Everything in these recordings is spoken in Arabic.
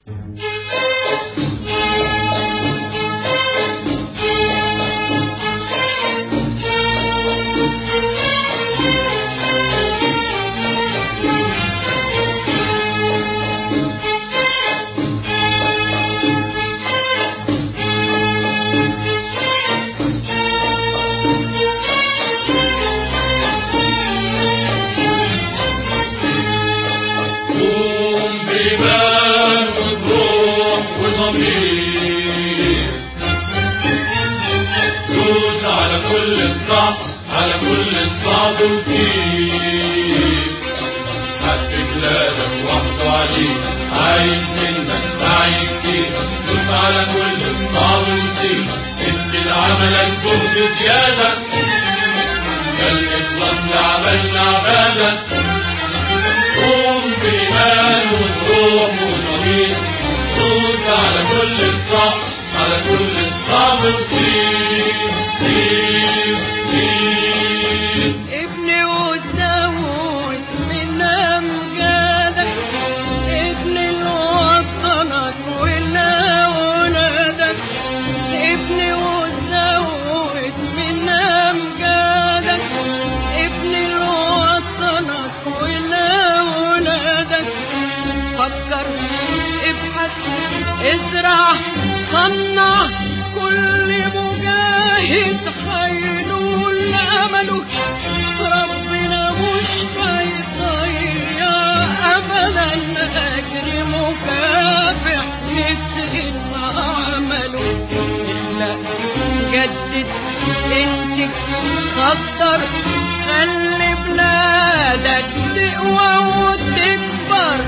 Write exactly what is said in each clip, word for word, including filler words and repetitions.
ازرع صنع كل مجاهد حينول امله ربنا مش هيضيع ابدا اجر مكافح مثل ما عمله. اخلق جدد انتج صدر خلي بلادك تقوى وتكبر.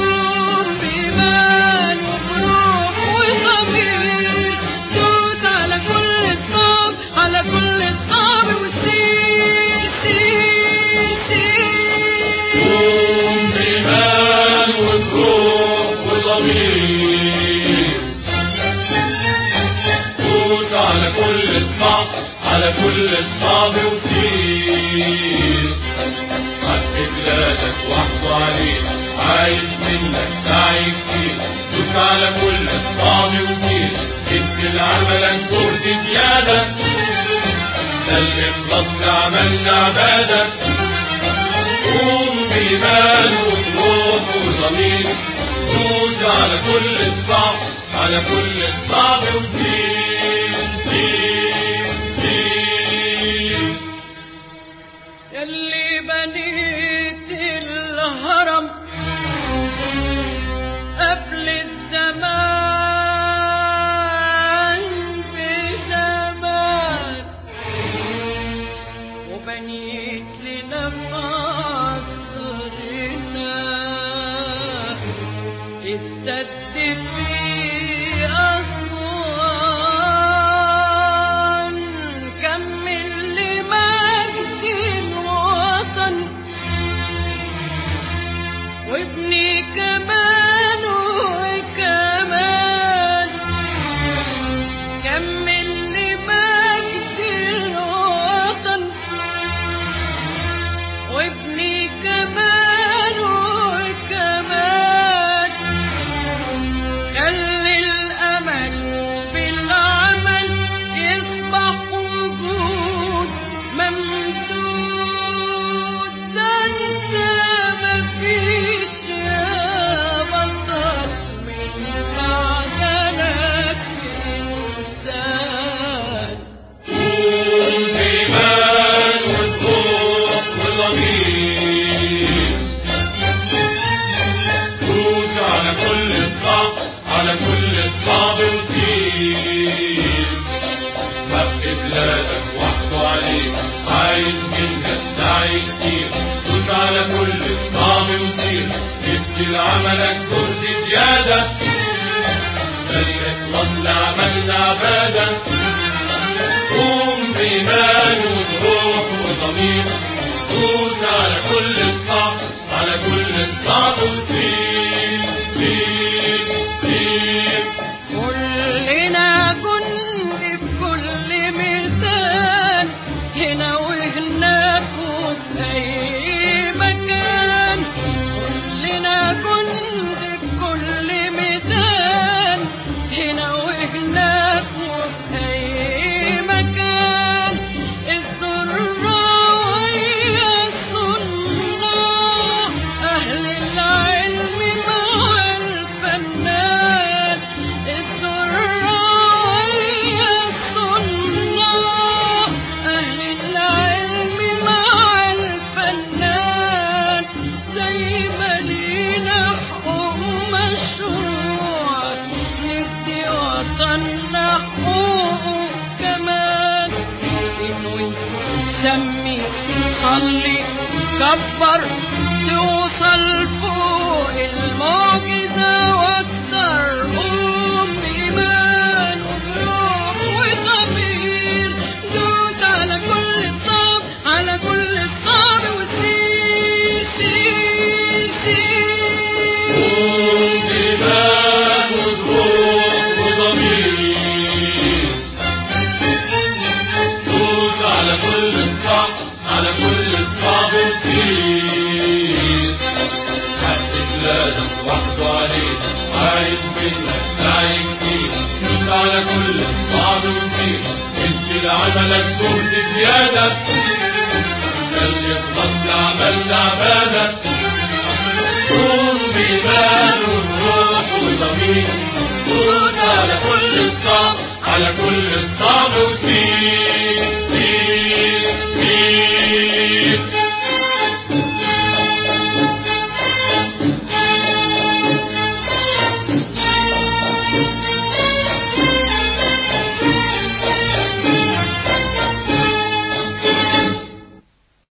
على كل الصعب وكتير حق بلادك وحده عليك عايز منك سعي كتير. دوس على كل الصعب وكتير ادي لعملك جهد زيادة ده الإخلاص لعملنا عبادة. قوم بإيمان وبروح وضمير دوس على كل الصعب على كل الصعب وكتير. يلي بنيت الهرم قبل الزمان بزمان وبنيت لنا عصرنا السد في أسوان كمل لمجد الوطن وابني كمان وكمان كمل لمجد الوطن وابني كمان وكمان خلي الأمل بالعمل يصبح وجود ممدود. ده انت مفيش يا سمي صلي كبر توصل فوق المعجزة واكتر. قوم بإيمان وبروح وضمير، دوس على كل الصعب على كل الصعب وسير سير سير. قوم بإيمان وبروح وضمير، دوس على كل الصعب على كل الصعب وسير. حقق لازم وحده عليك، عايز منك سعي كتير. دوس على كل الصعب وسير، ادي لعملك جهد زيادة، خلي يخلص لعمل تعبان.